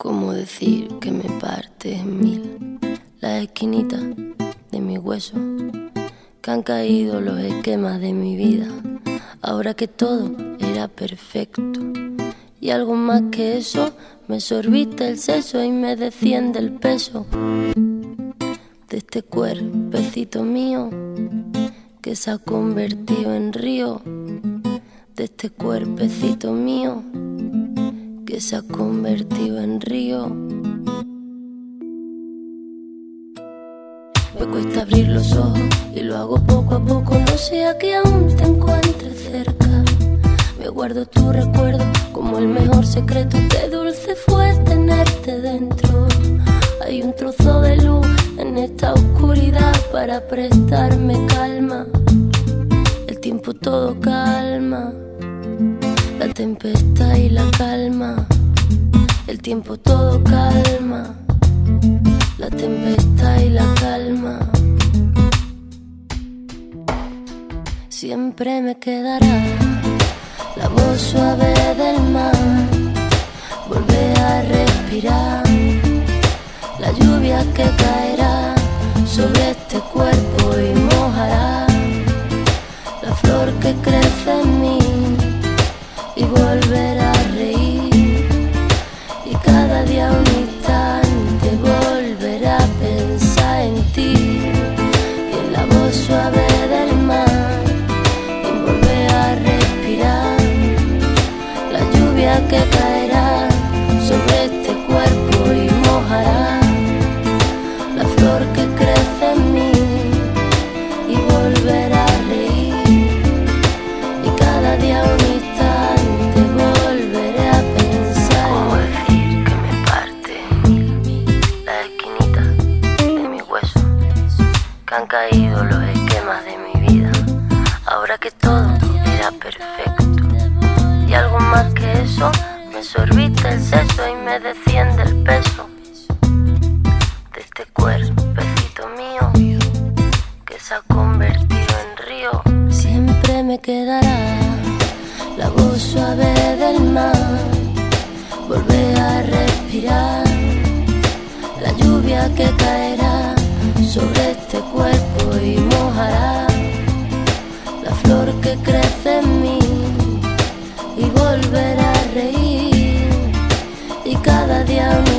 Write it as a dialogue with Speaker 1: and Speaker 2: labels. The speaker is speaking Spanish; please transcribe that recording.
Speaker 1: ¿Cómo decir que me partes en mil las esquinitas de mi hueso? Que han caído los esquemas de mi vida, ahora que todo era perfecto. Y algo más que eso, me sorbiste el seso y me desciende el peso de este cuerpecito mío que se ha convertido en río, de este cuerpecito mío que se ha convertido en río. Me cuesta abrir los ojos y lo hago poco a poco, no sea que aún te encuentres cerca. Me guardo tu recuerdo como el mejor secreto, qué dulce fue tenerte dentro. Hay un trozo de luz en esta oscuridad para prestarme calma. El tiempo todo calma, la tempestad y la calma. El tiempo todo calma, la tempestad y la calma. Siempre me quedará la voz suave del mar, volver a respirar la lluvia que caerá sobre este cuerpo y mojará la flor que crece en mí, y volver a reír, y cada día un instante volver a pensar en ti, y en la voz suave del mar, y volver a respirar la lluvia que caerá sobre este cuerpo y mojará la flor que crece en mí, y volver a reír, y cada día un instante volveré a pensar. ¿Cómo decir que me parte en mil la esquinita de mi hueso? Que han caído los esquemas de mi vida, ahora que todo era perfecto. Y algo más que eso, me sorbiste el seso y me desciende el peso de este cuerpecito mío que se ha convertido en río. Siempre me quedará la voz suave del mar, volver a respirar la lluvia que caerá sobre este cuerpo y mojará la flor que crece en mí, y volver a reír, y cada día